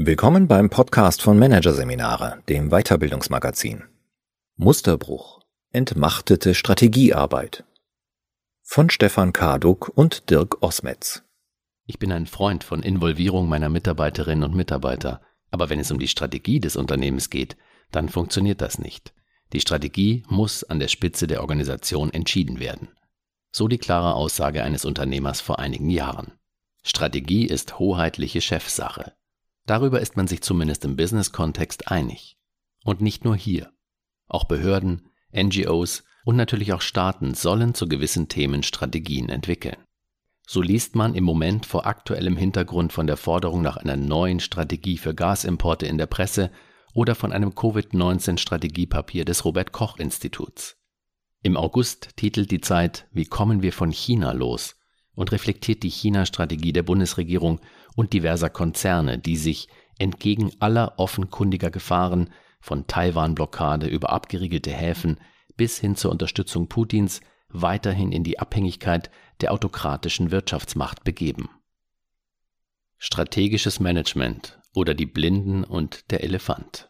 Willkommen beim Podcast von Managerseminare, dem Weiterbildungsmagazin. Musterbruch. Entmachtete Strategiearbeit. Von Stefan Karduk und Dirk Osmetz. Ich bin ein Freund von Involvierung meiner Mitarbeiterinnen und Mitarbeiter, aber wenn es um die Strategie des Unternehmens geht, dann funktioniert das nicht. Die Strategie muss an der Spitze der Organisation entschieden werden. So die klare Aussage eines Unternehmers vor einigen Jahren. Strategie ist hoheitliche Chefsache. Darüber ist man sich zumindest im Business-Kontext einig. Und nicht nur hier. Auch Behörden, NGOs und natürlich auch Staaten sollen zu gewissen Themen Strategien entwickeln. So liest man im Moment vor aktuellem Hintergrund von der Forderung nach einer neuen Strategie für Gasimporte in der Presse oder von einem Covid-19-Strategiepapier des Robert-Koch-Instituts. Im August titelt die Zeit »Wie kommen wir von China los?« und reflektiert die China-Strategie der Bundesregierung und diverser Konzerne, die sich entgegen aller offenkundiger Gefahren von Taiwan-Blockade über abgeriegelte Häfen bis hin zur Unterstützung Putins weiterhin in die Abhängigkeit der autokratischen Wirtschaftsmacht begeben. Strategisches Management oder die Blinden und der Elefant.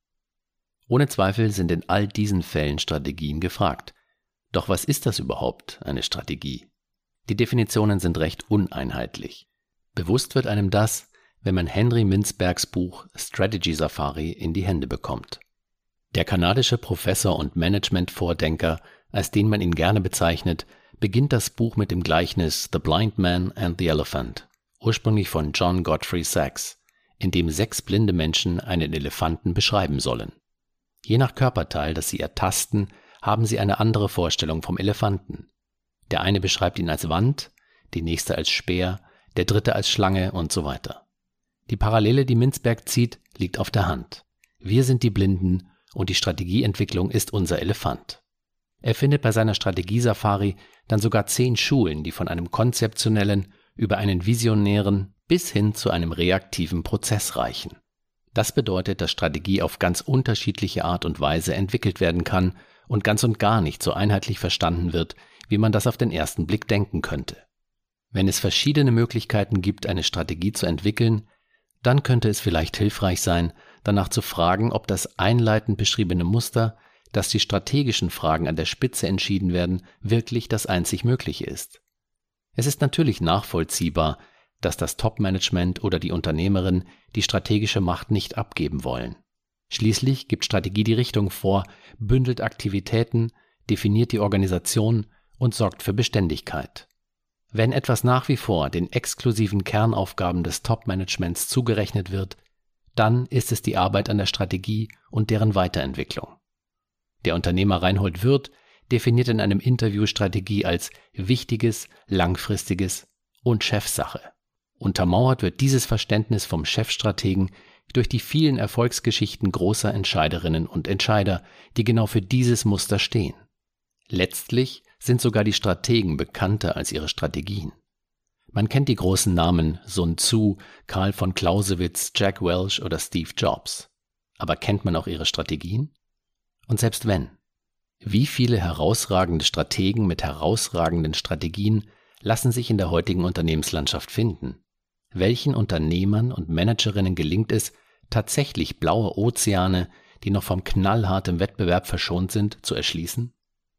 Ohne Zweifel sind in all diesen Fällen Strategien gefragt. Doch was ist das überhaupt, eine Strategie? Die Definitionen sind recht uneinheitlich. Bewusst wird einem das, wenn man Henry Mintzbergs Buch Strategy Safari in die Hände bekommt. Der kanadische Professor und Management-Vordenker, als den man ihn gerne bezeichnet, beginnt das Buch mit dem Gleichnis The Blind Man and the Elephant, ursprünglich von John Godfrey Sachs, in dem 6 blinde Menschen einen Elefanten beschreiben sollen. Je nach Körperteil, das sie ertasten, haben sie eine andere Vorstellung vom Elefanten. Der eine beschreibt ihn als Wand, die nächste als Speer, der dritte als Schlange und so weiter. Die Parallele, die Mintzberg zieht, liegt auf der Hand. Wir sind die Blinden und die Strategieentwicklung ist unser Elefant. Er findet bei seiner Strategiesafari dann sogar 10 Schulen, die von einem konzeptionellen über einen visionären bis hin zu einem reaktiven Prozess reichen. Das bedeutet, dass Strategie auf ganz unterschiedliche Art und Weise entwickelt werden kann und ganz und gar nicht so einheitlich verstanden wird, wie man das auf den ersten Blick denken könnte. Wenn es verschiedene Möglichkeiten gibt, eine Strategie zu entwickeln, dann könnte es vielleicht hilfreich sein, danach zu fragen, ob das einleitend beschriebene Muster, dass die strategischen Fragen an der Spitze entschieden werden, wirklich das einzig Mögliche ist. Es ist natürlich nachvollziehbar, dass das Top-Management oder die Unternehmerin die strategische Macht nicht abgeben wollen. Schließlich gibt Strategie die Richtung vor, bündelt Aktivitäten, definiert die Organisation und sorgt für Beständigkeit. Wenn etwas nach wie vor den exklusiven Kernaufgaben des Top-Managements zugerechnet wird, dann ist es die Arbeit an der Strategie und deren Weiterentwicklung. Der Unternehmer Reinhold Wirth definiert in einem Interview Strategie als wichtiges, langfristiges und Chefsache. Untermauert wird dieses Verständnis vom Chefstrategen durch die vielen Erfolgsgeschichten großer Entscheiderinnen und Entscheider, die genau für dieses Muster stehen. Letztlich sind sogar die Strategen bekannter als ihre Strategien. Man kennt die großen Namen Sun Tzu, Karl von Clausewitz, Jack Welch oder Steve Jobs. Aber kennt man auch ihre Strategien? Und selbst wenn, wie viele herausragende Strategen mit herausragenden Strategien lassen sich in der heutigen Unternehmenslandschaft finden? Welchen Unternehmern und Managerinnen gelingt es, tatsächlich blaue Ozeane, die noch vom knallharten Wettbewerb verschont sind, zu erschließen?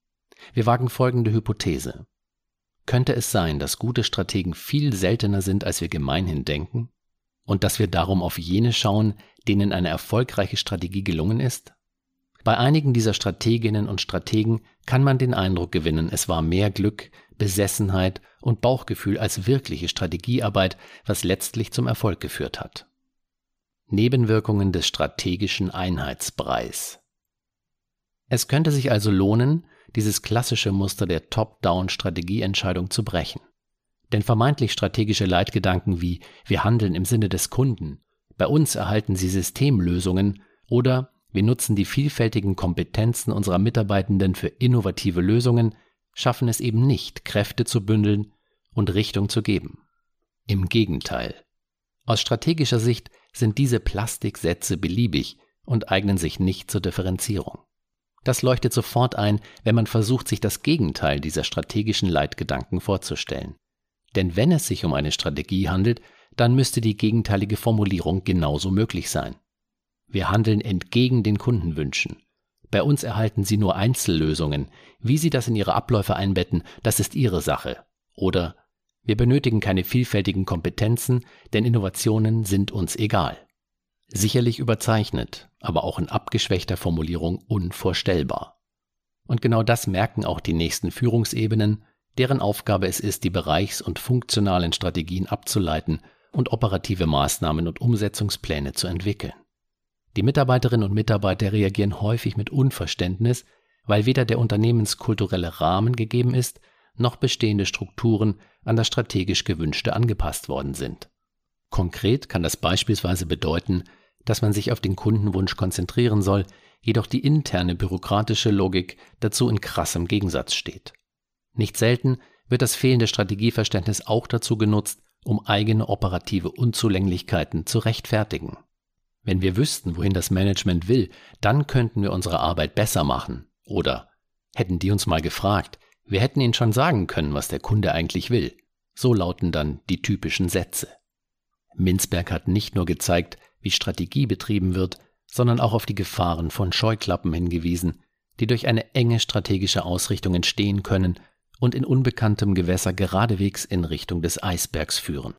Wir wagen folgende Hypothese. Könnte es sein, dass gute Strategen viel seltener sind, als wir gemeinhin denken? Und dass wir darum auf jene schauen, denen eine erfolgreiche Strategie gelungen ist? Bei einigen dieser Strateginnen und Strategen kann man den Eindruck gewinnen, es war mehr Glück, Besessenheit und Bauchgefühl als wirkliche Strategiearbeit, was letztlich zum Erfolg geführt hat. Nebenwirkungen des strategischen Einheitsbreis. Es könnte sich also lohnen, dieses klassische Muster der Top-Down-Strategieentscheidung zu brechen. Denn vermeintlich strategische Leitgedanken wie »Wir handeln im Sinne des Kunden«, »Bei uns erhalten Sie Systemlösungen« oder »Wir nutzen die vielfältigen Kompetenzen unserer Mitarbeitenden für innovative Lösungen«, schaffen es eben nicht, Kräfte zu bündeln und Richtung zu geben. Im Gegenteil. Aus strategischer Sicht sind diese Plastiksätze beliebig und eignen sich nicht zur Differenzierung. Das leuchtet sofort ein, wenn man versucht, sich das Gegenteil dieser strategischen Leitgedanken vorzustellen. Denn wenn es sich um eine Strategie handelt, dann müsste die gegenteilige Formulierung genauso möglich sein. Wir handeln entgegen den Kundenwünschen. Bei uns erhalten Sie nur Einzellösungen. Wie Sie das in Ihre Abläufe einbetten, das ist Ihre Sache. Oder wir benötigen keine vielfältigen Kompetenzen, denn Innovationen sind uns egal. Sicherlich überzeichnet, aber auch in abgeschwächter Formulierung unvorstellbar. Und genau das merken auch die nächsten Führungsebenen, deren Aufgabe es ist, die bereichs- und funktionalen Strategien abzuleiten und operative Maßnahmen und Umsetzungspläne zu entwickeln. Die Mitarbeiterinnen und Mitarbeiter reagieren häufig mit Unverständnis, weil weder der unternehmenskulturelle Rahmen gegeben ist, noch bestehende Strukturen an das strategisch Gewünschte angepasst worden sind. Konkret kann das beispielsweise bedeuten, dass man sich auf den Kundenwunsch konzentrieren soll, jedoch die interne bürokratische Logik dazu in krassem Gegensatz steht. Nicht selten wird das fehlende Strategieverständnis auch dazu genutzt, um eigene operative Unzulänglichkeiten zu rechtfertigen. Wenn wir wüssten, wohin das Management will, dann könnten wir unsere Arbeit besser machen. Oder hätten die uns mal gefragt, wir hätten ihnen schon sagen können, was der Kunde eigentlich will. So lauten dann die typischen Sätze. Mintzberg hat nicht nur gezeigt, wie Strategie betrieben wird, sondern auch auf die Gefahren von Scheuklappen hingewiesen, die durch eine enge strategische Ausrichtung entstehen können und in unbekanntem Gewässer geradewegs in Richtung des Eisbergs führen.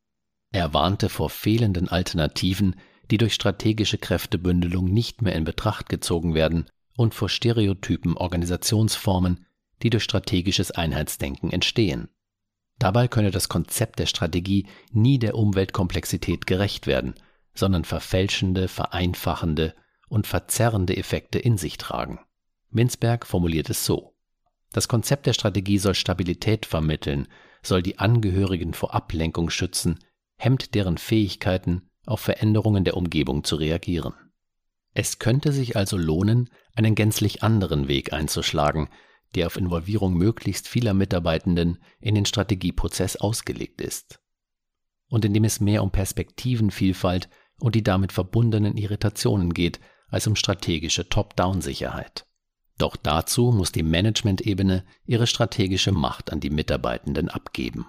Er warnte vor fehlenden Alternativen, die durch strategische Kräftebündelung nicht mehr in Betracht gezogen werden, und vor stereotypen Organisationsformen, die durch strategisches Einheitsdenken entstehen. Dabei könne das Konzept der Strategie nie der Umweltkomplexität gerecht werden, sondern verfälschende, vereinfachende und verzerrende Effekte in sich tragen. Mintzberg formuliert es so: Das Konzept der Strategie soll Stabilität vermitteln, soll die Angehörigen vor Ablenkung schützen, hemmt deren Fähigkeiten, auf Veränderungen der Umgebung zu reagieren. Es könnte sich also lohnen, einen gänzlich anderen Weg einzuschlagen, der auf Involvierung möglichst vieler Mitarbeitenden in den Strategieprozess ausgelegt ist. Und in dem es mehr um Perspektivenvielfalt und die damit verbundenen Irritationen geht, als um strategische Top-Down-Sicherheit. Doch dazu muss die Management-Ebene ihre strategische Macht an die Mitarbeitenden abgeben.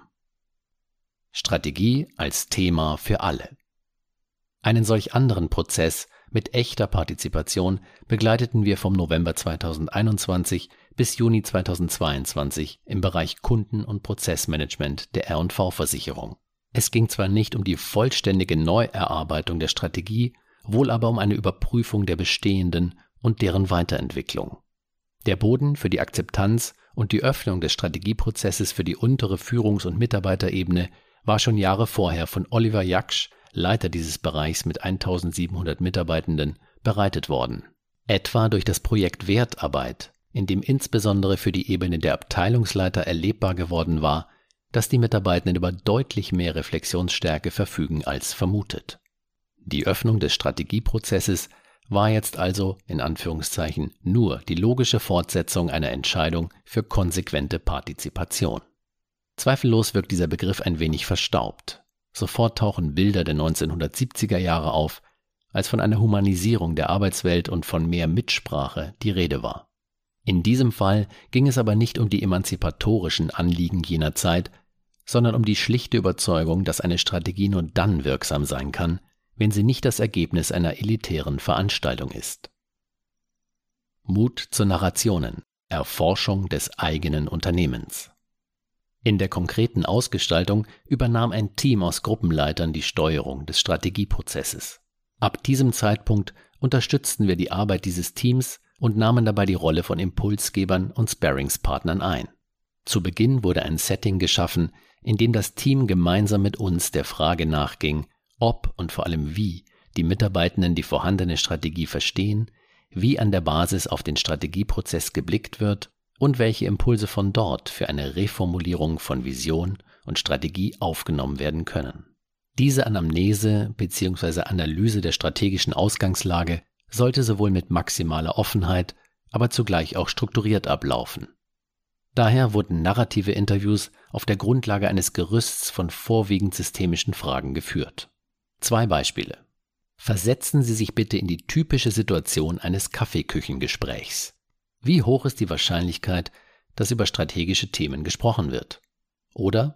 Strategie als Thema für alle. Einen solch anderen Prozess mit echter Partizipation begleiteten wir vom November 2021 bis Juni 2022 im Bereich Kunden- und Prozessmanagement der R&V-Versicherung. Es ging zwar nicht um die vollständige Neuerarbeitung der Strategie, wohl aber um eine Überprüfung der bestehenden und deren Weiterentwicklung. Der Boden für die Akzeptanz und die Öffnung des Strategieprozesses für die untere Führungs- und Mitarbeiterebene war schon Jahre vorher von Oliver Jaksch, Leiter dieses Bereichs mit 1700 Mitarbeitenden, bereitet worden. Etwa durch das Projekt Wertarbeit, in dem insbesondere für die Ebene der Abteilungsleiter erlebbar geworden war, dass die Mitarbeitenden über deutlich mehr Reflexionsstärke verfügen als vermutet. Die Öffnung des Strategieprozesses war jetzt also, in Anführungszeichen, nur die logische Fortsetzung einer Entscheidung für konsequente Partizipation. Zweifellos wirkt dieser Begriff ein wenig verstaubt. Sofort tauchen Bilder der 1970er Jahre auf, als von einer Humanisierung der Arbeitswelt und von mehr Mitsprache die Rede war. In diesem Fall ging es aber nicht um die emanzipatorischen Anliegen jener Zeit, sondern um die schlichte Überzeugung, dass eine Strategie nur dann wirksam sein kann, wenn sie nicht das Ergebnis einer elitären Veranstaltung ist. Mut zu Narrationen, Erforschung des eigenen Unternehmens. In der konkreten Ausgestaltung übernahm ein Team aus Gruppenleitern die Steuerung des Strategieprozesses. Ab diesem Zeitpunkt unterstützten wir die Arbeit dieses Teams und nahmen dabei die Rolle von Impulsgebern und Sparringspartnern ein. Zu Beginn wurde ein Setting geschaffen, in dem das Team gemeinsam mit uns der Frage nachging, ob und vor allem wie die Mitarbeitenden die vorhandene Strategie verstehen, wie an der Basis auf den Strategieprozess geblickt wird und welche Impulse von dort für eine Reformulierung von Vision und Strategie aufgenommen werden können. Diese Anamnese bzw. Analyse der strategischen Ausgangslage sollte sowohl mit maximaler Offenheit, aber zugleich auch strukturiert ablaufen. Daher wurden narrative Interviews auf der Grundlage eines Gerüsts von vorwiegend systemischen Fragen geführt. 2 Beispiele. Versetzen Sie sich bitte in die typische Situation eines Kaffeeküchengesprächs. Wie hoch ist die Wahrscheinlichkeit, dass über strategische Themen gesprochen wird? Oder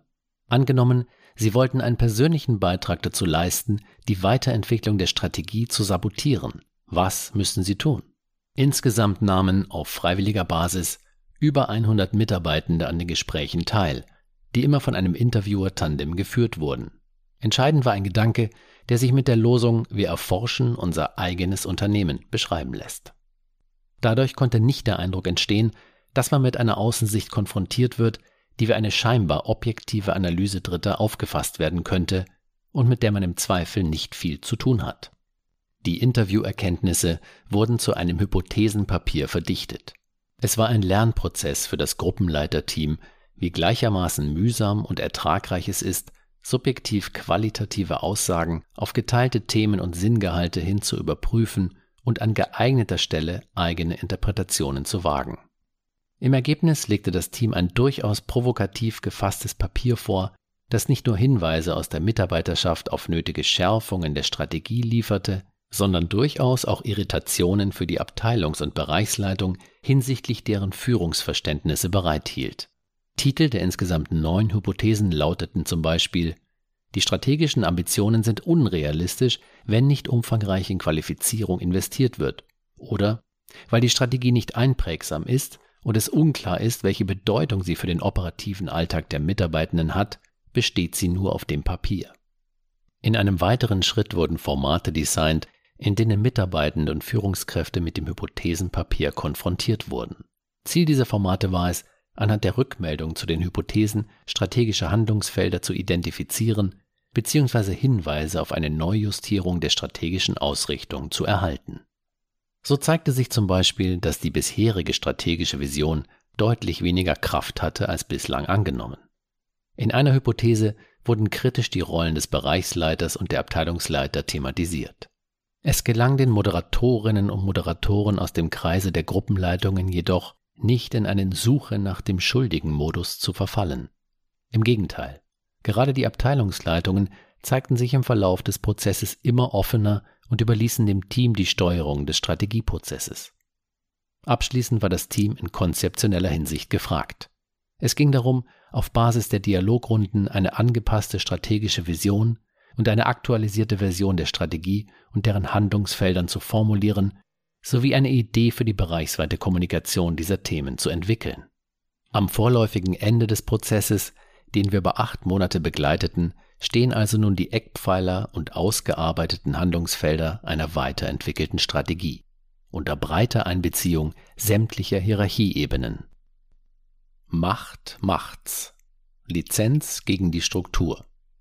Angenommen, Sie wollten einen persönlichen Beitrag dazu leisten, die Weiterentwicklung der Strategie zu sabotieren. Was müssten Sie tun? Insgesamt nahmen auf freiwilliger Basis über 100 Mitarbeitende an den Gesprächen teil, die immer von einem Interviewer-Tandem geführt wurden. Entscheidend war ein Gedanke, der sich mit der Losung „Wir erforschen unser eigenes Unternehmen“ beschreiben lässt. Dadurch konnte nicht der Eindruck entstehen, dass man mit einer Außensicht konfrontiert wird, die wie eine scheinbar objektive Analyse Dritter aufgefasst werden könnte und mit der man im Zweifel nicht viel zu tun hat. Die Interviewerkenntnisse wurden zu einem Hypothesenpapier verdichtet. Es war ein Lernprozess für das Gruppenleiterteam, wie gleichermaßen mühsam und ertragreich es ist, subjektiv qualitative Aussagen auf geteilte Themen und Sinngehalte hin zu überprüfen und an geeigneter Stelle eigene Interpretationen zu wagen. Im Ergebnis legte das Team ein durchaus provokativ gefasstes Papier vor, das nicht nur Hinweise aus der Mitarbeiterschaft auf nötige Schärfungen der Strategie lieferte, sondern durchaus auch Irritationen für die Abteilungs- und Bereichsleitung hinsichtlich deren Führungsverständnisse bereithielt. Titel der insgesamt 9 Hypothesen lauteten zum Beispiel: Die strategischen Ambitionen sind unrealistisch, wenn nicht umfangreich in Qualifizierung investiert wird. Oder weil die Strategie nicht einprägsam ist und es unklar ist, welche Bedeutung sie für den operativen Alltag der Mitarbeitenden hat, besteht sie nur auf dem Papier. In einem weiteren Schritt wurden Formate designt, in denen Mitarbeitende und Führungskräfte mit dem Hypothesenpapier konfrontiert wurden. Ziel dieser Formate war es, anhand der Rückmeldung zu den Hypothesen strategische Handlungsfelder zu identifizieren bzw. Hinweise auf eine Neujustierung der strategischen Ausrichtung zu erhalten. So zeigte sich zum Beispiel, dass die bisherige strategische Vision deutlich weniger Kraft hatte als bislang angenommen. In einer Hypothese wurden kritisch die Rollen des Bereichsleiters und der Abteilungsleiter thematisiert. Es gelang den Moderatorinnen und Moderatoren aus dem Kreise der Gruppenleitungen jedoch, nicht in einen Suche nach dem Schuldigen-Modus zu verfallen. Im Gegenteil, gerade die Abteilungsleitungen zeigten sich im Verlauf des Prozesses immer offener und überließen dem Team die Steuerung des Strategieprozesses. Abschließend war das Team in konzeptioneller Hinsicht gefragt. Es ging darum, auf Basis der Dialogrunden eine angepasste strategische Vision und eine aktualisierte Version der Strategie und deren Handlungsfeldern zu formulieren, sowie eine Idee für die bereichsweite Kommunikation dieser Themen zu entwickeln. Am vorläufigen Ende des Prozesses, den wir über 8 Monate begleiteten, stehen also nun die Eckpfeiler und ausgearbeiteten Handlungsfelder einer weiterentwickelten Strategie, unter breiter Einbeziehung sämtlicher Hierarchieebenen. Macht macht's. Lizenz gegen die Struktur.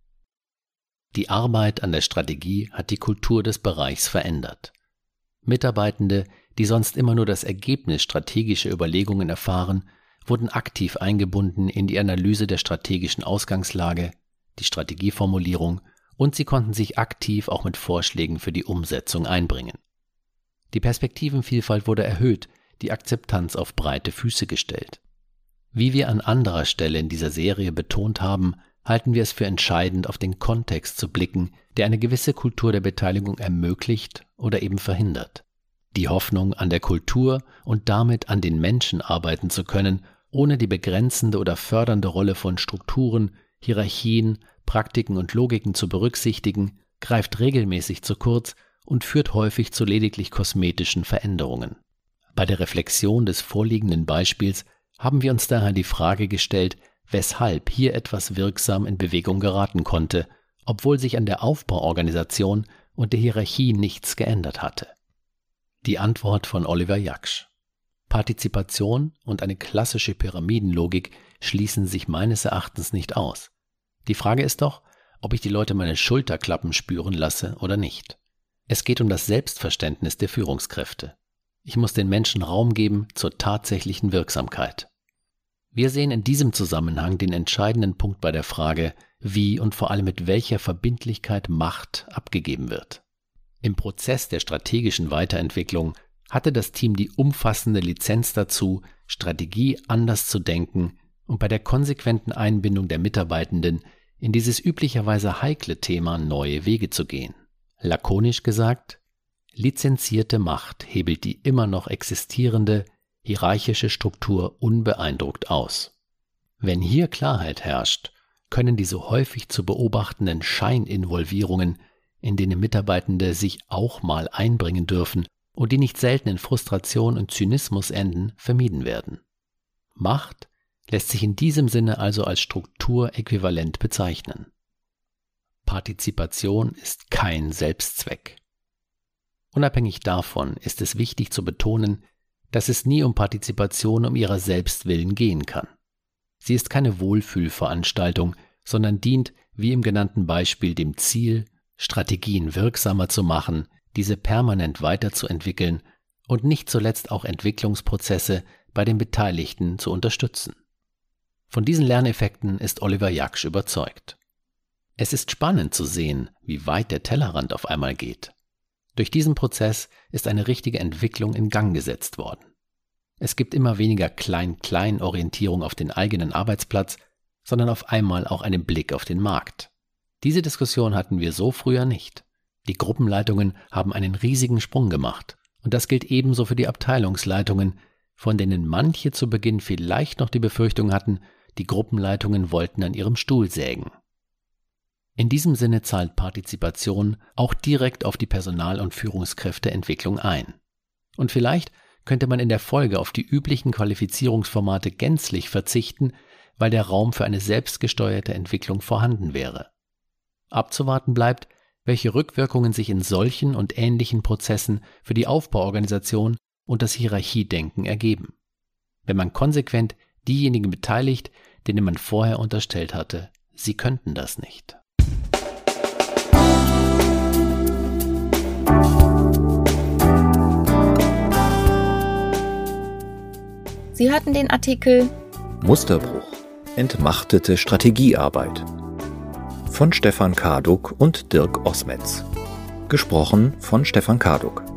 Die Arbeit an der Strategie hat die Kultur des Bereichs verändert. Mitarbeitende, die sonst immer nur das Ergebnis strategischer Überlegungen erfahren, wurden aktiv eingebunden in die Analyse der strategischen Ausgangslage, die Strategieformulierung, und sie konnten sich aktiv auch mit Vorschlägen für die Umsetzung einbringen. Die Perspektivenvielfalt wurde erhöht, die Akzeptanz auf breite Füße gestellt. Wie wir an anderer Stelle in dieser Serie betont haben, halten wir es für entscheidend, auf den Kontext zu blicken, der eine gewisse Kultur der Beteiligung ermöglicht oder eben verhindert. Die Hoffnung, an der Kultur und damit an den Menschen arbeiten zu können, ohne die begrenzende oder fördernde Rolle von Strukturen, Hierarchien, Praktiken und Logiken zu berücksichtigen, greift regelmäßig zu kurz und führt häufig zu lediglich kosmetischen Veränderungen. Bei der Reflexion des vorliegenden Beispiels haben wir uns daher die Frage gestellt, weshalb hier etwas wirksam in Bewegung geraten konnte, obwohl sich an der Aufbauorganisation und der Hierarchie nichts geändert hatte. Die Antwort von Oliver Jaksch: Partizipation und eine klassische Pyramidenlogik schließen sich meines Erachtens nicht aus. Die Frage ist doch, ob ich die Leute meine Schulterklappen spüren lasse oder nicht. Es geht um das Selbstverständnis der Führungskräfte. Ich muss den Menschen Raum geben zur tatsächlichen Wirksamkeit. Wir sehen in diesem Zusammenhang den entscheidenden Punkt bei der Frage, wie und vor allem mit welcher Verbindlichkeit Macht abgegeben wird. Im Prozess der strategischen Weiterentwicklung hatte das Team die umfassende Lizenz dazu, Strategie anders zu denken und bei der konsequenten Einbindung der Mitarbeitenden in dieses üblicherweise heikle Thema neue Wege zu gehen. Lakonisch gesagt: Lizenzierte Macht hebelt die immer noch existierende hierarchische Struktur unbeeindruckt aus. Wenn hier Klarheit herrscht, können die so häufig zu beobachtenden Scheininvolvierungen, in denen Mitarbeitende sich auch mal einbringen dürfen und die nicht selten in Frustration und Zynismus enden, vermieden werden. Macht lässt sich in diesem Sinne also als strukturäquivalent bezeichnen. Partizipation ist kein Selbstzweck. Unabhängig davon ist es wichtig zu betonen, dass es nie um Partizipation um ihrer selbst willen gehen kann. Sie ist keine Wohlfühlveranstaltung, sondern dient, wie im genannten Beispiel, dem Ziel, Strategien wirksamer zu machen, diese permanent weiterzuentwickeln und nicht zuletzt auch Entwicklungsprozesse bei den Beteiligten zu unterstützen. Von diesen Lerneffekten ist Oliver Jaksch überzeugt. Es ist spannend zu sehen, wie weit der Tellerrand auf einmal geht. Durch diesen Prozess ist eine richtige Entwicklung in Gang gesetzt worden. Es gibt immer weniger Klein-Klein-Orientierung auf den eigenen Arbeitsplatz, sondern auf einmal auch einen Blick auf den Markt. Diese Diskussion hatten wir so früher nicht. Die Gruppenleitungen haben einen riesigen Sprung gemacht. Und das gilt ebenso für die Abteilungsleitungen, von denen manche zu Beginn vielleicht noch die Befürchtung hatten, die Gruppenleitungen wollten an ihrem Stuhl sägen. In diesem Sinne zahlt Partizipation auch direkt auf die Personal- und Führungskräfteentwicklung ein. Und vielleicht könnte man in der Folge auf die üblichen Qualifizierungsformate gänzlich verzichten, weil der Raum für eine selbstgesteuerte Entwicklung vorhanden wäre. Abzuwarten bleibt, welche Rückwirkungen sich in solchen und ähnlichen Prozessen für die Aufbauorganisation und das Hierarchiedenken ergeben, wenn man konsequent diejenigen beteiligt, denen man vorher unterstellt hatte, sie könnten das nicht. Sie hörten den Artikel Musterbruch. Entmachtete Strategiearbeit von Stefan Karduk und Dirk Osmetz. Gesprochen von Stefan Karduk.